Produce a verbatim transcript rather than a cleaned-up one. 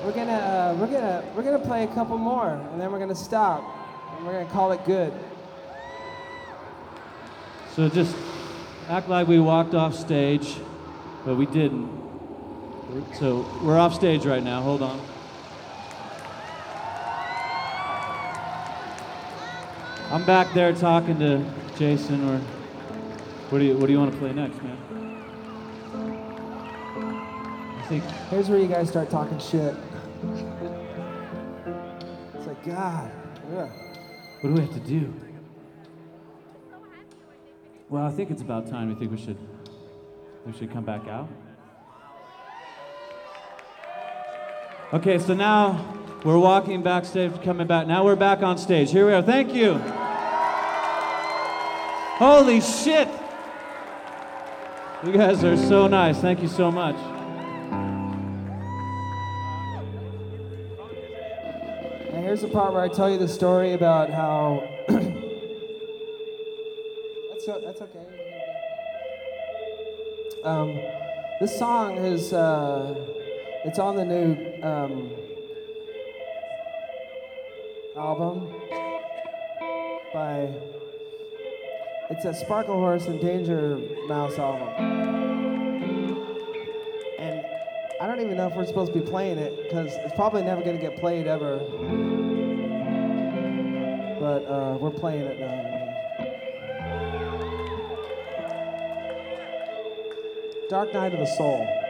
We're gonna uh, we're gonna we're gonna play a couple more, and then we're gonna stop, and we're gonna call it good. So just act like we walked off stage, but we didn't. So we're off stage right now. Hold on. I'm back there talking to Jason. Or what do you what do you want to play next, man? I think here's where you guys start talking shit. It's like, God, yeah. What do we have to do? Well, I think it's about time. We think we should we should come back out. Okay, so now we're walking backstage, coming back. Now we're back on stage. Here we are. Thank you. Holy shit! You guys are so nice. Thank you so much. Now here's the part where I tell you the story about how. that's o- that's okay. Um, this song is uh, it's on the new um, album by. It's a Sparkle Horse and Danger Mouse album. And I don't even know if we're supposed to be playing it, because it's probably never going to get played ever. But uh, we're playing it now. Dark Night of the Soul.